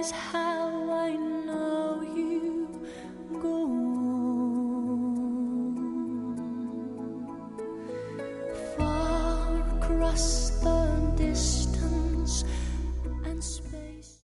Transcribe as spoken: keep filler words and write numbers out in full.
is how I know you go on. Far across the distance